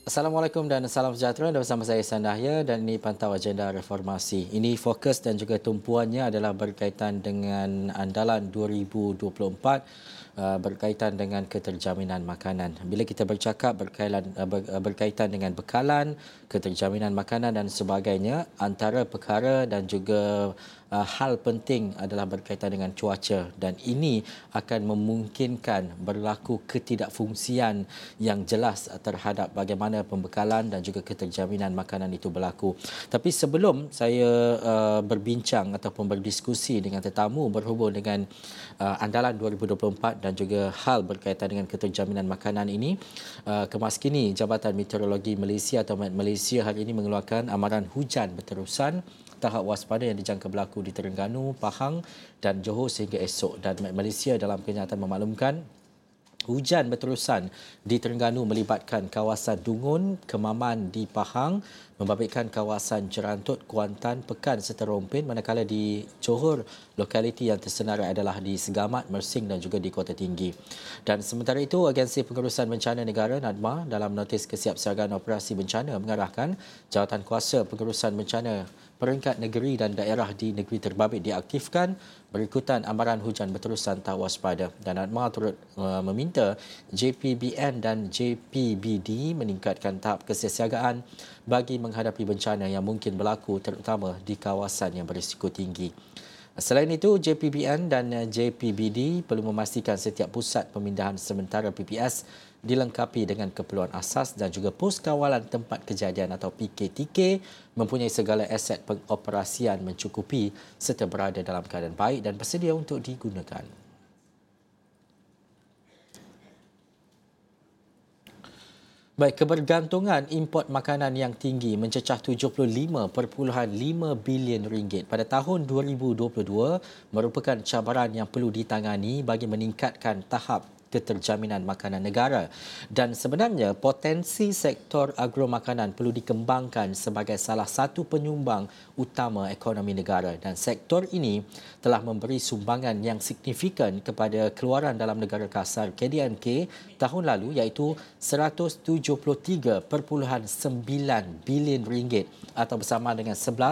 Assalamualaikum dan salam sejahtera, dan bersama saya Ihsan Dahlia dan ini Pantau Agenda Reformasi. Ini fokus dan juga tumpuannya adalah berkaitan dengan andalan 2024 berkaitan dengan keterjaminan makanan. Bila kita bercakap berkaitan dengan bekalan, keterjaminan makanan dan sebagainya, antara perkara dan juga hal penting adalah berkaitan dengan cuaca, dan ini akan memungkinkan berlaku ketidakfungsian yang jelas terhadap bagaimana pembekalan dan juga keterjaminan makanan itu berlaku. Tapi sebelum saya berbincang ataupun berdiskusi dengan tetamu berhubung dengan andalan 2024 dan juga hal berkaitan dengan keterjaminan makanan ini, kemas kini Jabatan Meteorologi Malaysia atau Met Malaysia hari ini mengeluarkan amaran hujan berterusan tahap waspada yang dijangka berlaku di Terengganu, Pahang dan Johor sehingga esok. Dan Met Malaysia dalam kenyataan memaklumkan hujan berterusan di Terengganu melibatkan kawasan Dungun, Kemaman di Pahang, membabitkan kawasan Jerantut, Kuantan, Pekan serta Rompin, manakala di Johor lokaliti yang tersenarai adalah di Segamat, Mersing dan juga di Kota Tinggi. Dan sementara itu, Agensi Pengurusan Bencana Negara NADMA dalam notis kesiapsiagaan operasi bencana mengarahkan jawatan kuasa pengurusan bencana peringkat negeri dan daerah di negeri terbabit diaktifkan berikutan amaran hujan berterusan tahap waspada. Dan NADMA turut meminta JPBN dan JPBD meningkatkan tahap kesiapsiagaan bagi menghadapi bencana yang mungkin berlaku terutama di kawasan yang berisiko tinggi. Selain itu, JPBN dan JPBD perlu memastikan setiap pusat pemindahan sementara PPS dilengkapi dengan keperluan asas dan juga pos kawalan tempat kejadian atau PKTK mempunyai segala aset pengoperasian mencukupi serta berada dalam keadaan baik dan bersedia untuk digunakan. Baik, kebergantungan import makanan yang tinggi mencecah 75.5 bilion ringgit pada tahun 2022 merupakan cabaran yang perlu ditangani bagi meningkatkan tahap keterjaminan makanan negara. Dan sebenarnya potensi sektor agromakanan perlu dikembangkan sebagai salah satu penyumbang utama ekonomi negara, dan sektor ini telah memberi sumbangan yang signifikan kepada keluaran dalam negara kasar KDNK tahun lalu, iaitu 173.9 bilion ringgit atau bersama dengan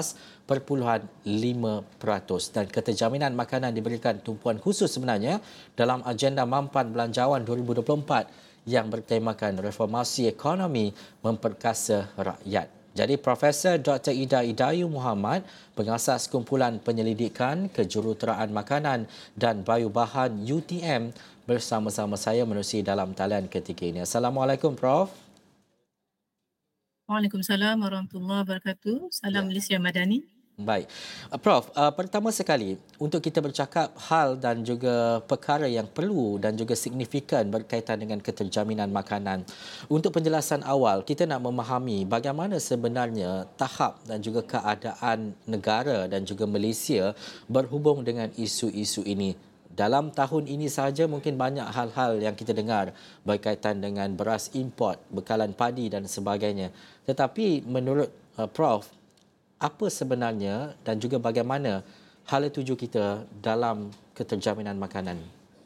11.5%. Dan keterjaminan makanan diberikan tumpuan khusus sebenarnya dalam agenda Mampan Belanjawan 2024 yang bertemakan reformasi ekonomi memperkasa rakyat. Jadi Profesor Dr. Ida Idayu Muhammad, pengasas kumpulan penyelidikan kejuruteraan makanan dan bayu-bahan UTM, bersama-sama saya menerusi dalam talian ketika ini. Assalamualaikum Prof. Waalaikumsalam warahmatullahi wabarakatuh. Salam Ya. Malaysia Madani. Baik. Prof, pertama sekali untuk kita bercakap hal dan juga perkara yang perlu dan juga signifikan berkaitan dengan keterjaminan makanan. Untuk penjelasan awal, kita nak memahami bagaimana sebenarnya tahap dan juga keadaan negara dan juga Malaysia berhubung dengan isu-isu ini. Dalam tahun ini sahaja mungkin banyak hal-hal yang kita dengar berkaitan dengan beras import, bekalan padi dan sebagainya. Tetapi menurut Prof, apa sebenarnya dan juga bagaimana hala tuju kita dalam keterjaminan makanan?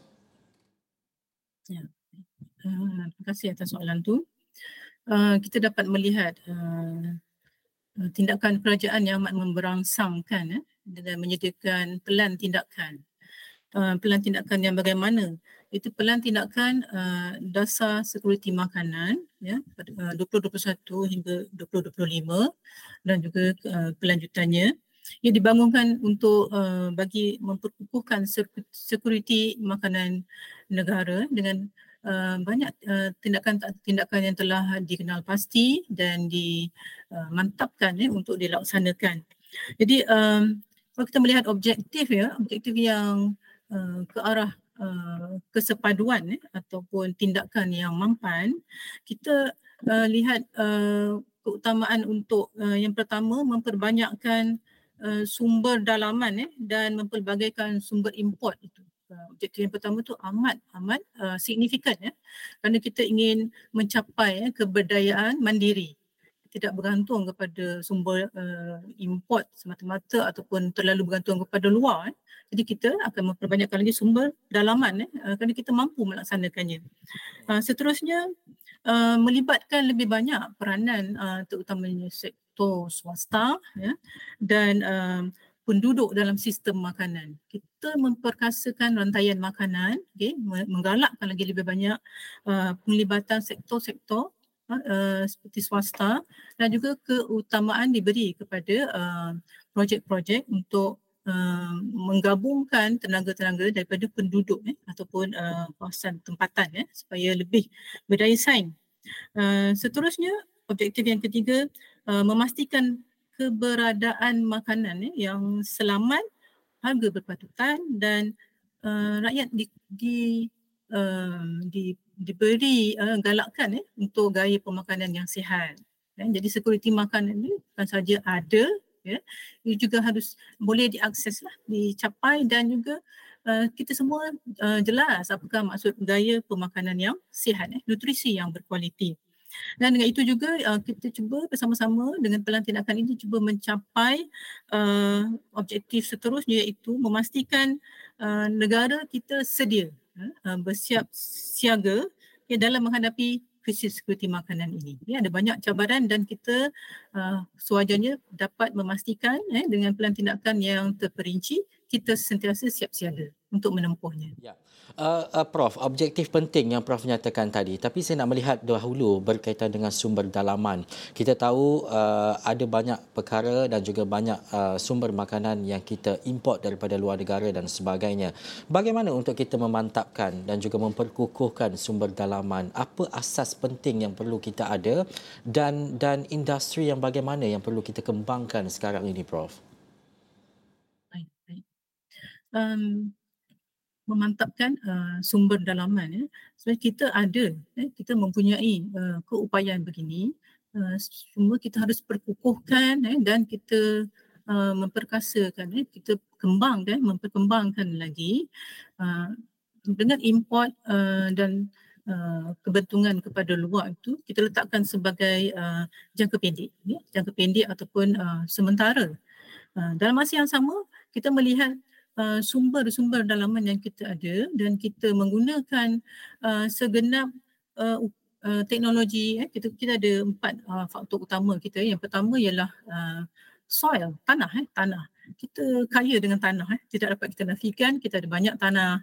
Ya. Terima kasih atas soalan tu. Kita dapat melihat tindakan kerajaan yang amat memberangsangkan dengan menyediakan pelan tindakan. Pelan tindakan yang bagaimana? Itu pelan tindakan dasar sekuriti makanan ya pada 2021 hingga 2025 dan juga kelanjutannya. Ia dibangunkan untuk bagi memperkukuhkan sekuriti makanan negara dengan banyak tindakan-tindakan yang telah dikenal pasti dan dimantapkan untuk dilaksanakan. Jadi kalau kita melihat objektif yang ke arah kesepaduan ataupun tindakan yang mampan, kita lihat keutamaan untuk yang pertama memperbanyakkan sumber dalaman dan mempelbagaikan sumber import itu. Objektif yang pertama tu amat signifikan kerana kita ingin mencapai keberdayaan mandiri, tidak bergantung kepada sumber import semata-mata ataupun terlalu bergantung kepada luar. Jadi kita akan memperbanyakkan lagi sumber dalaman kerana kita mampu melaksanakannya. Seterusnya melibatkan lebih banyak peranan terutamanya sektor swasta ya, dan penduduk dalam sistem makanan. Kita memperkasakan rantaian makanan, okay, menggalakkan lagi lebih banyak penglibatan sektor-sektor seperti swasta, dan juga keutamaan diberi kepada projek-projek untuk menggabungkan tenaga-tenaga daripada penduduk ataupun kawasan tempatan supaya lebih berdaya saing. Seterusnya, objektif yang ketiga, memastikan keberadaan makanan yang selamat, harga berpatutan, dan rakyat diberi galakkan untuk gaya pemakanan yang sihat. Jadi sekuriti makanan ini bukan saja ada, ia juga harus boleh diakses lah, dicapai, dan juga kita semua jelas apakah maksud gaya pemakanan yang sihat, nutrisi yang berkualiti. Dan dengan itu juga kita cuba bersama-sama dengan pelan tindakan ini cuba mencapai objektif seterusnya, iaitu memastikan negara kita sedia bersiap siaga dalam menghadapi krisis sekuriti makanan ini. Ada banyak cabaran dan kita sewajarnya dapat memastikan dengan pelan tindakan yang terperinci kita sentiasa siap siaga untuk menempuhnya. Ya. Prof, objektif penting yang Prof nyatakan tadi, tapi saya nak melihat dahulu berkaitan dengan sumber dalaman. Kita tahu ada banyak perkara dan juga banyak sumber makanan yang kita import daripada luar negara dan sebagainya. Bagaimana untuk kita memantapkan dan juga memperkukuhkan sumber dalaman? Apa asas penting yang perlu kita ada dan industri yang bagaimana yang perlu kita kembangkan sekarang ini, Prof? Baik. Memantapkan sumber dalaman. Sebenarnya kita ada, kita mempunyai keupayaan begini. Cuma kita harus perkukuhkan dan kita memperkasakan, kita kembangkan, memperkembangkan lagi dengan import dan kebentungan kepada luar itu kita letakkan sebagai jangka pendek ataupun sementara. Dalam masa yang sama kita melihat sumber-sumber dalaman yang kita ada dan kita menggunakan segenap teknologi. Kita ada 4 faktor utama kita. Yang pertama ialah soil, tanah. Kita kaya dengan tanah. Tidak dapat kita nafikan, kita ada banyak tanah.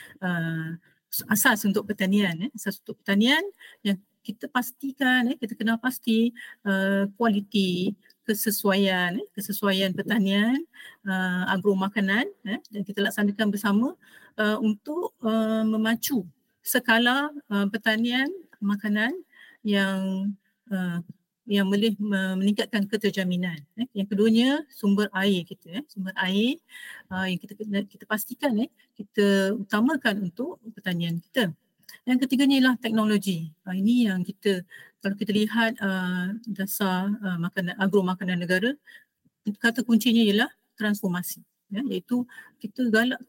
Asas untuk pertanian. Asas untuk pertanian yang kita pastikan, kita kenal pasti kualiti, kesesuaian pertanian, agro makanan, dan kita laksanakan bersama untuk memacu skala pertanian makanan yang boleh meningkatkan keterjaminan. Yang keduanya sumber air kita, sumber air yang kita pastikan kita utamakan untuk pertanian kita. Yang ketiganya ialah teknologi. Ini yang kita, kalau kita lihat dasar agro makanan negara, kata kuncinya ialah transformasi. Iaitu kita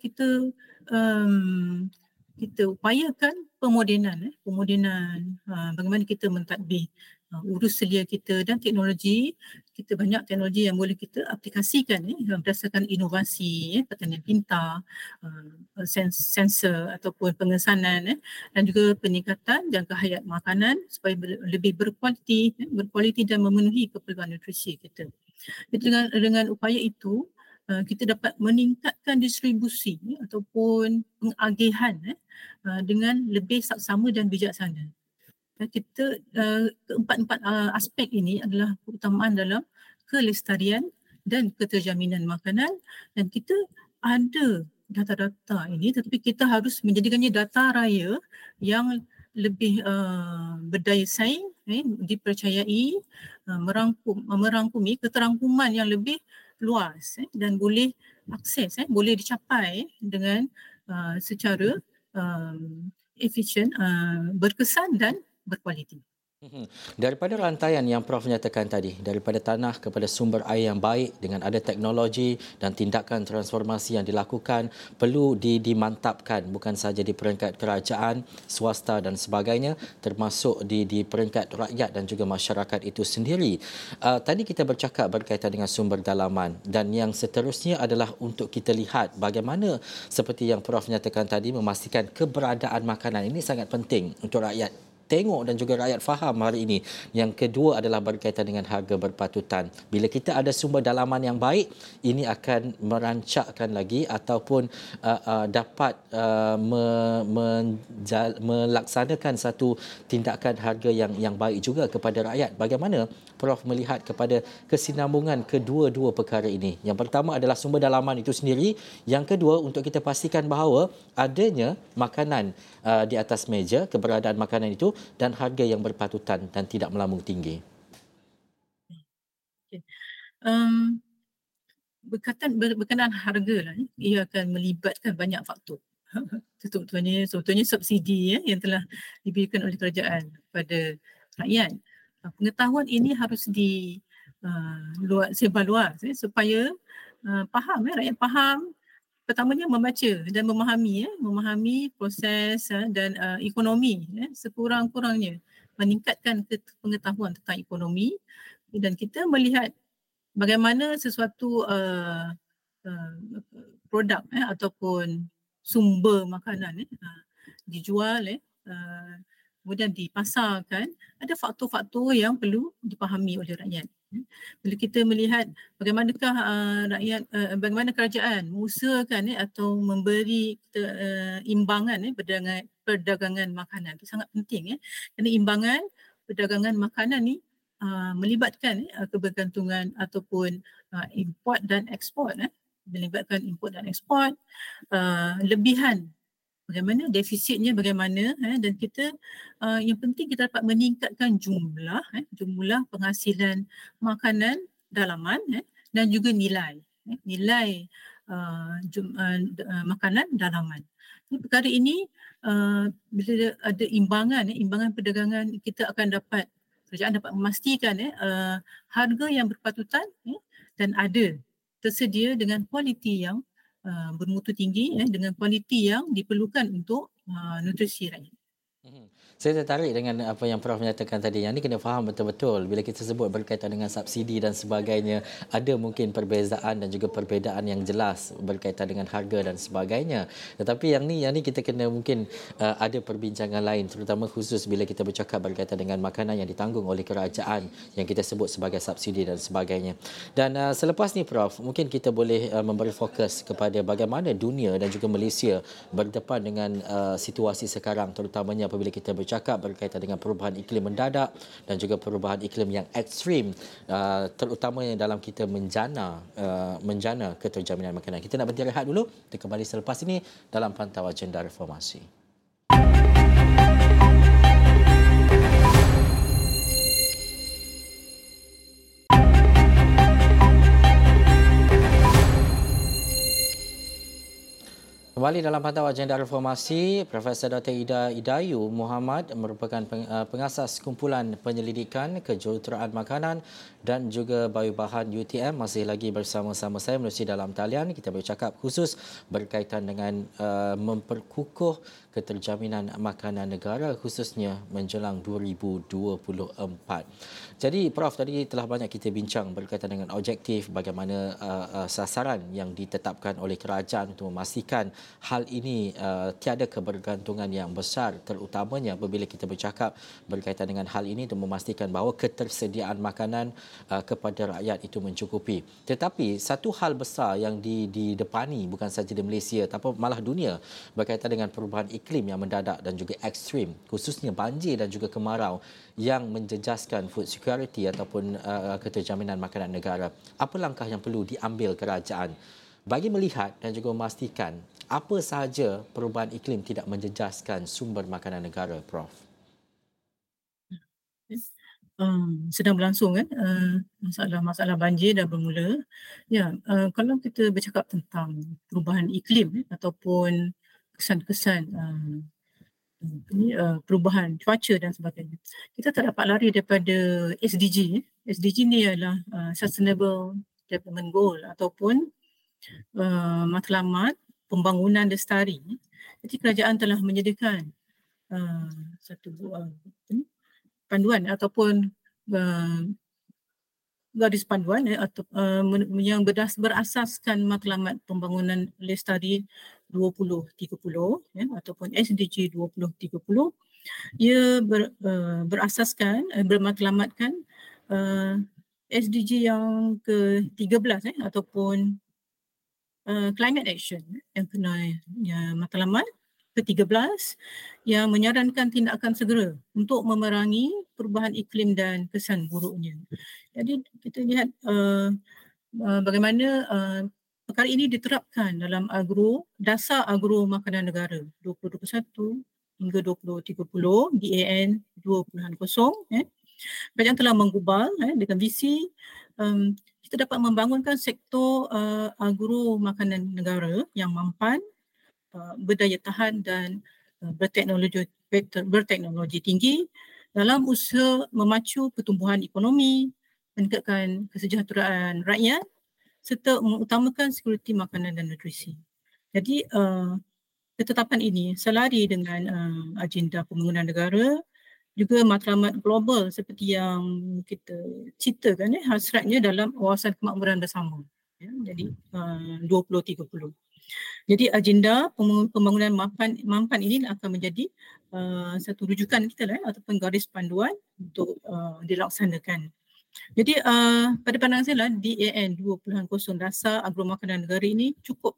upayakan pemodenan, bagaimana kita mentadbir urus selia kita dan teknologi. Kita banyak teknologi yang boleh kita aplikasikan berdasarkan inovasi, pertanian pintar, sensor ataupun pengesanan dan juga peningkatan jangka hayat makanan supaya lebih berkualiti dan memenuhi keperluan nutrisi kita. Jadi dengan upaya itu kita dapat meningkatkan distribusi ataupun pengagihan dengan lebih saksama dan bijaksana. Kita keempat-empat aspek ini adalah keutamaan dalam kelestarian dan keterjaminan makanan, dan kita ada data-data ini, tetapi kita harus menjadikannya data raya yang lebih berdaya saing, dipercayai, merangkumi keterangkuman yang lebih luas dan boleh akses, boleh dicapai dengan secara efisien, berkesan dan berkualiti. Daripada rantaian yang Prof nyatakan tadi, daripada tanah kepada sumber air yang baik dengan ada teknologi dan tindakan transformasi yang dilakukan perlu dimantapkan bukan sahaja di peringkat kerajaan, swasta dan sebagainya, termasuk di peringkat rakyat dan juga masyarakat itu sendiri. Tadi kita bercakap berkaitan dengan sumber dalaman dan yang seterusnya adalah untuk kita lihat bagaimana seperti yang Prof nyatakan tadi memastikan keberadaan makanan ini sangat penting untuk rakyat tengok dan juga rakyat faham hari ini. Yang kedua adalah berkaitan dengan harga berpatutan. Bila kita ada sumber dalaman yang baik, ini akan merancakkan lagi ataupun dapat melaksanakan satu tindakan harga yang baik juga kepada rakyat. Bagaimana Prof melihat kepada kesinambungan kedua-dua perkara ini? Yang pertama adalah sumber dalaman itu sendiri. Yang kedua, untuk kita pastikan bahawa adanya makanan di atas meja, keberadaan makanan itu dan harga yang berpatutan dan tidak melambung tinggi. Okay. Berkenaan harga lah, ia akan melibatkan banyak faktor. Sebetulnya subsidi yang telah diberikan oleh kerajaan kepada rakyat. Pengetahuan ini harus sebar luas supaya faham, rakyat faham. Pertamanya membaca dan memahami proses dan ekonomi sekurang-kurangnya, meningkatkan pengetahuan tentang ekonomi, dan kita melihat bagaimana sesuatu produk ataupun sumber makanan dijual, kemudian dipasarkan. Ada faktor-faktor yang perlu dipahami oleh rakyat. Bila kita melihat bagaimanakah bagaimana kerajaan mengusahakan atau memberi imbangan perdagangan makanan, itu sangat penting kerana imbangan perdagangan makanan ni melibatkan kebergantungan ataupun import dan ekspor, melibatkan import dan ekspor, lebihan bagaimana, defisitnya bagaimana, dan kita yang penting kita dapat meningkatkan jumlah penghasilan makanan dalaman dan juga nilai makanan dalaman. Perkara ini bila ada imbangan perdagangan, kerajaan dapat memastikan harga yang berpatutan dan ada tersedia dengan kualiti yang bermutu tinggi, dengan kualiti yang diperlukan untuk nutrisi rakyat. Saya tertarik dengan apa yang Prof menyatakan tadi. Yang ini kena faham betul-betul. Bila kita sebut berkaitan dengan subsidi dan sebagainya, ada mungkin perbezaan dan juga perbezaan yang jelas berkaitan dengan harga dan sebagainya. Tetapi yang ni kita kena mungkin ada perbincangan lain, terutama khusus bila kita bercakap berkaitan dengan makanan yang ditanggung oleh kerajaan yang kita sebut sebagai subsidi dan sebagainya. Dan selepas ni Prof, mungkin kita boleh memberi fokus kepada bagaimana dunia dan juga Malaysia berdepan dengan situasi sekarang, terutamanya apabila kita bercakap berkaitan dengan perubahan iklim mendadak dan juga perubahan iklim yang ekstrim, terutamanya dalam kita menjana keterjaminan makanan. Kita nak berhenti rehat dulu. Kita kembali selepas ini dalam Pantau Agenda Reformasi. Kembali dalam Pantau Agenda Reformasi, Profesor Dr. Ida Idayu Muhammad merupakan pengasas kumpulan penyelidikan kejuruteraan makanan dan juga bayu-bahan UTM, masih lagi bersama-sama saya melalui dalam talian. Kita bercakap khusus berkaitan dengan memperkukuh keterjaminan makanan negara, khususnya menjelang 2024. Jadi Prof, tadi telah banyak kita bincang berkaitan dengan objektif, bagaimana sasaran yang ditetapkan oleh kerajaan untuk memastikan hal ini tiada kebergantungan yang besar, terutamanya apabila kita bercakap berkaitan dengan hal ini untuk memastikan bahawa ketersediaan makanan kepada rakyat itu mencukupi. Tetapi satu hal besar yang didepani bukan sahaja di Malaysia tapi malah dunia berkaitan dengan perubahan iklim yang mendadak dan juga ekstrim, khususnya banjir dan juga kemarau yang menjejaskan food security ataupun keterjaminan makanan negara. Apa langkah yang perlu diambil kerajaan bagi melihat dan juga memastikan apa sahaja perubahan iklim tidak menjejaskan sumber makanan negara, Prof? Sedang berlangsung masalah banjir dah bermula. Kalau kita bercakap tentang perubahan iklim ataupun kesan-kesan perubahan cuaca dan sebagainya, kita tak dapat lari daripada SDG. SDG ni adalah Sustainable Development Goal ataupun matlamat pembangunan lestari. Jadi kerajaan telah menyediakan satu panduan ataupun garis panduan yang berasaskan matlamat pembangunan lestari 2030 ataupun SDG 2030 Ia berasaskan, bermatlamatkan SDG yang ke-13 ataupun climate action yang kena matlamat ke-13 yang menyarankan tindakan segera untuk memerangi perubahan iklim dan kesan buruknya. Jadi kita lihat bagaimana perkara ini diterapkan dalam dasar agro makanan negara 2021 hingga 2030 DAN 2.0. Kerajaan telah menggubal dengan visi kita dapat membangunkan sektor agro makanan negara yang mampan, berdaya tahan dan berteknologi tinggi dalam usaha memacu pertumbuhan ekonomi, meningkatkan kesejahteraan rakyat serta mengutamakan sekuriti makanan dan nutrisi. Jadi ketetapan ini selari dengan agenda pembangunan negara, juga matlamat global seperti yang kita ceritakan hasratnya dalam wawasan kemakmuran bersama. Jadi 2030. Jadi agenda pembangunan mampan ini akan menjadi satu rujukan kita ataupun garis panduan untuk dilaksanakan. Jadi pada pandangan saya DAN 2.0 dasar agro makanan negara ini cukup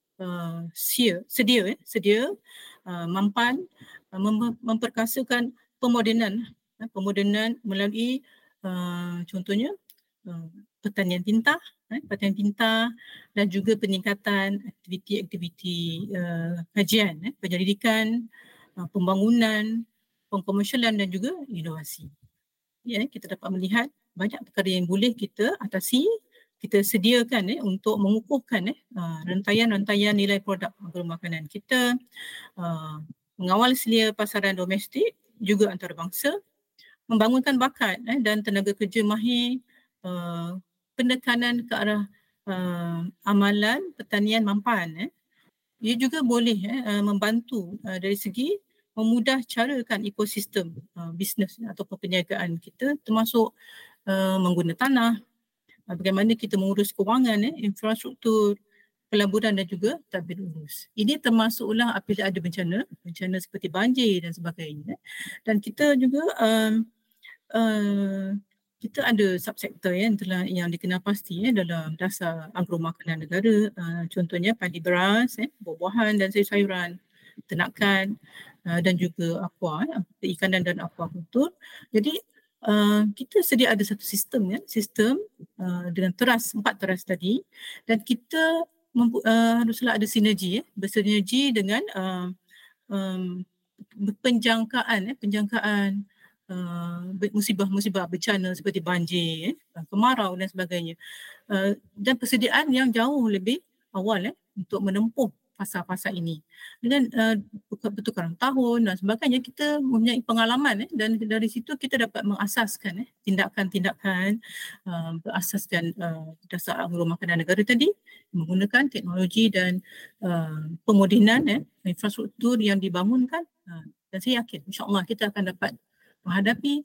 sedia mampan memperkasakan pemodenan melalui contohnya pertanian tintah dan juga peningkatan aktiviti kajian, penyelidikan, pembangunan, pengkomersialan dan juga inovasi. Kita dapat melihat banyak perkara yang boleh kita atasi, kita sediakan untuk mengukuhkan rantaian nilai produk agro makanan kita, mengawal selia pasaran domestik juga antarabangsa, membangunkan bakat dan tenaga kerja mahir, penekanan ke arah amalan pertanian mampan. Ia juga boleh membantu dari segi memudah carakan ekosistem bisnes atau perniagaan kita, termasuk mengguna tanah, bagaimana kita mengurus kewangan, infrastruktur, pelaburan dan juga tadbir urus. Ini termasuklah apabila ada bencana seperti banjir dan sebagainya. Dan kita juga kita ada subsektor yang dikenal pasti dalam dasar agro makanan negara, contohnya padi beras, buah-buahan dan sayur-sayuran, ternakan dan juga aqua, perikanan dan aquakultur. Jadi kita sedia ada satu sistem dengan 4 teras tadi, dan kita haruslah ada sinergi, bersinergi dengan penjangkaan musibah bencana seperti banjir, kemarau dan sebagainya, dan persediaan yang jauh lebih awal untuk menempuh fasa-fasa ini dengan pertukaran tahun dan sebagainya. Kita mempunyai pengalaman dan dari situ kita dapat mengasaskan tindakan-tindakan berasaskan dasar agro makanan negara tadi, menggunakan teknologi dan pemodenan infrastruktur yang dibangunkan, dan saya yakin insya-Allah kita akan dapat menghadapi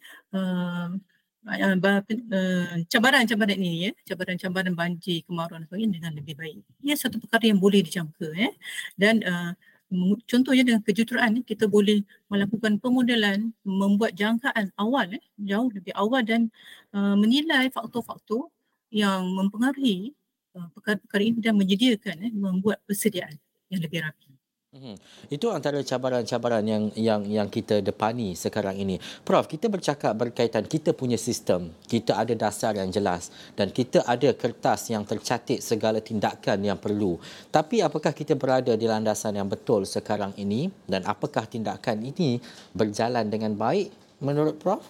cabaran-cabaran ini, cabaran-cabaran banjir, kemarau dan sebagainya dengan lebih baik. Ia satu perkara yang boleh dijangka, dan contohnya dengan kejuruteraan kita boleh melakukan pemodelan, membuat jangkaan awal, jauh lebih awal, dan menilai faktor-faktor yang mempengaruhi perkara-perkara ini dan menyediakan membuat persediaan yang lebih rapi. Itu antara cabaran-cabaran yang kita depani sekarang ini. Prof, kita bercakap berkaitan kita punya sistem, kita ada dasar yang jelas dan kita ada kertas yang tercatat segala tindakan yang perlu. Tapi apakah kita berada di landasan yang betul sekarang ini dan apakah tindakan ini berjalan dengan baik menurut Prof?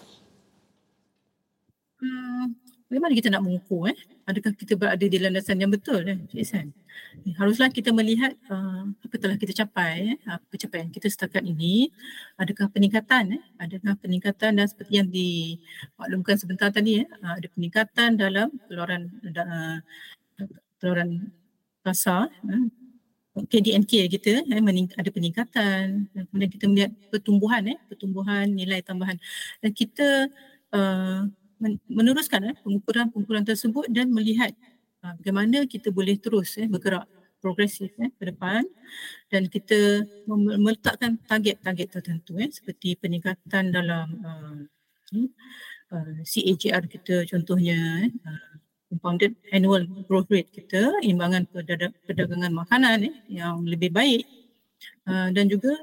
Bagaimana kita nak mengukur adakah kita berada di landasan yang betul, Ihsan? Haruslah kita melihat apa telah kita capai, pencapaian kita setakat ini, adakah peningkatan dan seperti yang dimaklumkan sebentar tadi, ada peningkatan dalam keluaran pasar, KDNK kita ada peningkatan, dan kemudian kita melihat pertumbuhan nilai tambahan, dan kita meneruskan pengukuran tersebut dan melihat bagaimana kita boleh terus bergerak progresif ke depan, dan kita meletakkan target-target tertentu seperti peningkatan dalam CAGR kita, contohnya compounded annual growth rate kita, imbangan perdagangan makanan yang lebih baik, dan juga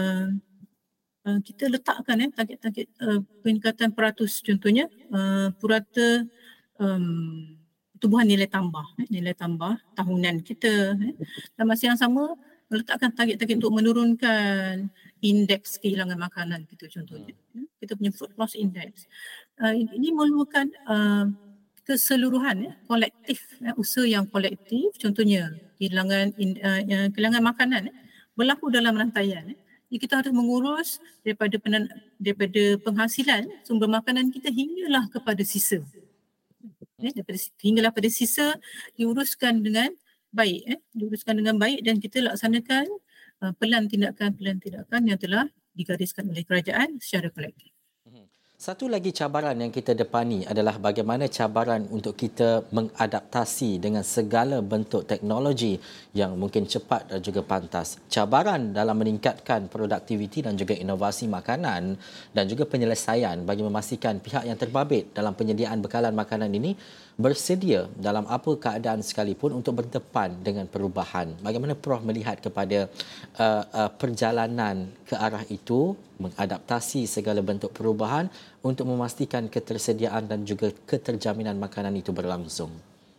kita letakkan target-target peningkatan peratus, contohnya purata pertumbuhan nilai tambah tahunan kita. Dalam masa yang sama meletakkan target-target untuk menurunkan indeks kehilangan makanan kita, contohnya kita punya food loss index. Ini memerlukan keseluruhan kolektif, usaha yang kolektif, contohnya kehilangan makanan berlaku dalam rantaian. Jadi kita harus mengurus daripada penghasilan sumber makanan kita hinggalah kepada sisa. Hinggalah pada sisa diuruskan dengan baik, dan kita laksanakan pelan tindakan yang telah digariskan oleh kerajaan secara kolektif. Satu lagi cabaran yang kita depani adalah bagaimana cabaran untuk kita mengadaptasi dengan segala bentuk teknologi yang mungkin cepat dan juga pantas. Cabaran dalam meningkatkan produktiviti dan juga inovasi makanan dan juga penyelesaian bagi memastikan pihak yang terbabit dalam penyediaan bekalan makanan ini bersedia dalam apa keadaan sekalipun untuk berdepan dengan perubahan. Bagaimana Prof melihat kepada perjalanan ke arah itu, mengadaptasi segala bentuk perubahan untuk memastikan ketersediaan dan juga keterjaminan makanan itu berlangsung?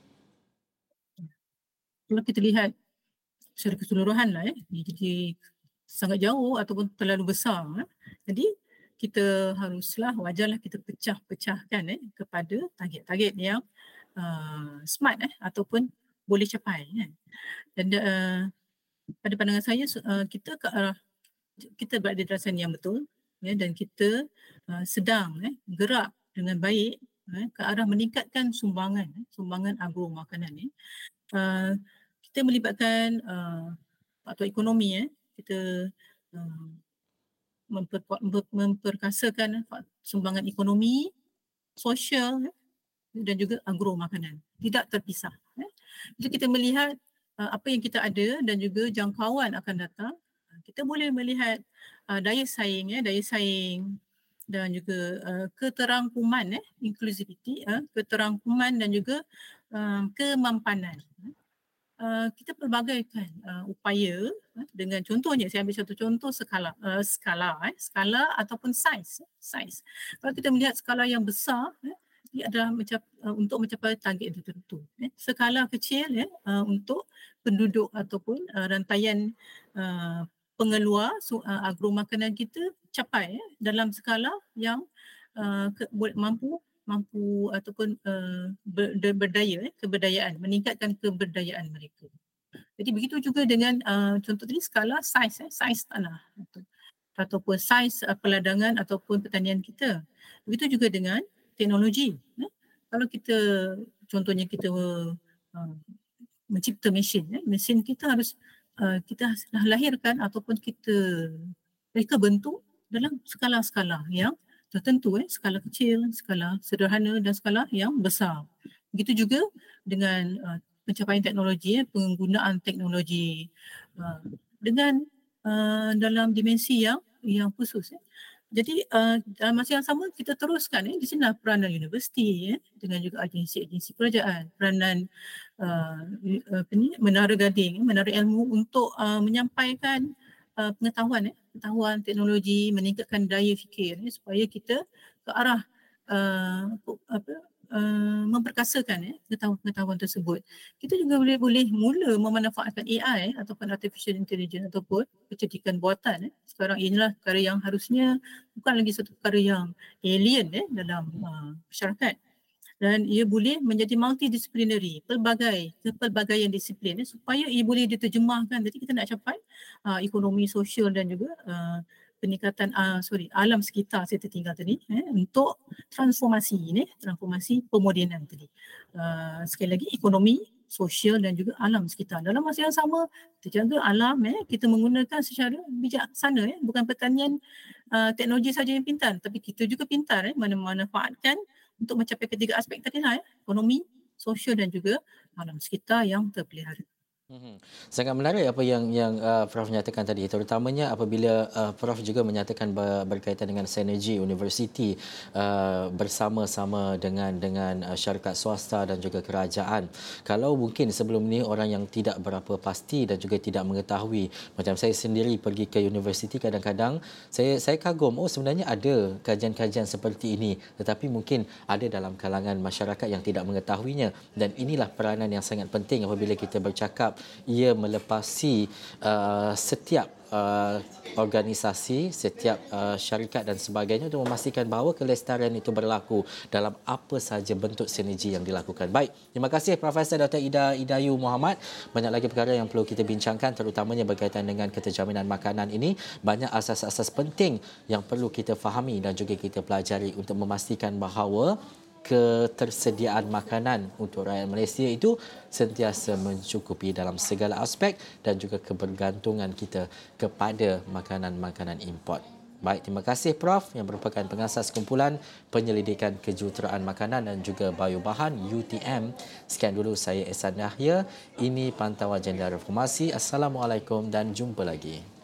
Kalau kita lihat secara keseluruhan jadi sangat jauh ataupun terlalu besar. Jadi kita wajarlah kita pecahkan kepada target-target yang smart ataupun boleh capai. Dan pada pandangan saya kita ke arah, kita berada di darasan yang betul, dan kita sedang gerak dengan baik ke arah meningkatkan sumbangan agro makanan. Kita melibatkan faktor ekonomi, kita memperkasakan sumbangan ekonomi, sosial dan juga agro makanan, tidak terpisah. Jadi kita melihat apa yang kita ada dan juga jangkauan akan datang, kita boleh melihat daya saing dan juga keterangkuman, inclusivity, keterangkuman dan juga kemampanan. Kita pelbagaikan upaya dengan, contohnya saya ambil satu contoh skala ataupun saiz. Kalau kita melihat skala yang besar, ia adalah untuk mencapai target tertentu. Skala kecil untuk penduduk ataupun rantaian pengeluar agro makanan kita capai dalam skala yang mampu ataupun berdaya, keberdayaan, meningkatkan keberdayaan mereka. Jadi begitu juga dengan contoh tadi skala saiz tanah ataupun saiz peladangan ataupun pertanian kita. Begitu juga dengan teknologi. Kalau kita contohnya kita mencipta mesin kita harus kita lahirkan ataupun mereka bentuk dalam skala-skala yang tertentu, skala kecil, skala sederhana dan skala yang besar. Begitu juga dengan pencapaian teknologi, penggunaan teknologi dengan dalam dimensi yang khusus. Jadi dalam masa yang sama kita teruskan di sini peranan universiti dengan juga agensi-agensi kerajaan, peranan menara gading, menara ilmu untuk menyampaikan pengetahuan teknologi, meningkatkan daya fikir supaya kita ke arah memperkasakan pengetahuan tersebut. Kita juga boleh mula memanfaatkan AI ataupun artificial intelligence ataupun kecerdikan buatan. Sekarang inilah perkara yang harusnya bukan lagi satu perkara yang alien dalam masyarakat. Dan ia boleh menjadi multidisciplinary, pelbagaian disiplin supaya ia boleh diterjemahkan. Jadi kita nak capai ekonomi sosial dan juga peningkatan alam sekitar saya tertinggal tadi untuk transformasi pemodenan tadi. Sekali lagi ekonomi, sosial dan juga alam sekitar. Dalam masa yang sama kita jaga alam, kita menggunakan secara bijaksana, bukan pertanian teknologi saja yang pintar, tapi kita juga pintar memanfaatkan untuk mencapai ketiga aspek tadi ekonomi, sosial dan juga alam sekitar yang terpelihara. Sangat menarik apa yang Prof nyatakan tadi, terutamanya apabila Prof juga menyatakan berkaitan dengan sinergi universiti bersama-sama dengan syarikat swasta dan juga kerajaan. Kalau mungkin sebelum ni orang yang tidak berapa pasti dan juga tidak mengetahui, macam saya sendiri pergi ke universiti, kadang-kadang saya kagum, oh sebenarnya ada kajian-kajian seperti ini, tetapi mungkin ada dalam kalangan masyarakat yang tidak mengetahuinya, dan inilah peranan yang sangat penting apabila kita bercakap ia melepasi setiap organisasi, setiap syarikat dan sebagainya untuk memastikan bahawa kelestarian itu berlaku dalam apa sahaja bentuk sinergi yang dilakukan. Baik, terima kasih Profesor Dr. Ida Idayu Muhammad. Banyak lagi perkara yang perlu kita bincangkan, terutamanya berkaitan dengan keterjaminan makanan ini. Banyak asas-asas penting yang perlu kita fahami dan juga kita pelajari untuk memastikan bahawa ketersediaan makanan untuk rakyat Malaysia itu sentiasa mencukupi dalam segala aspek dan juga kebergantungan kita kepada makanan-makanan import. Baik, terima kasih Prof yang merupakan pengasas kumpulan penyelidikan kejuruteraan makanan dan juga biobahan UTM. Sekian dulu saya Ehsan Yahya. Ini Pantauan Agenda Reformasi. Assalamualaikum dan jumpa lagi.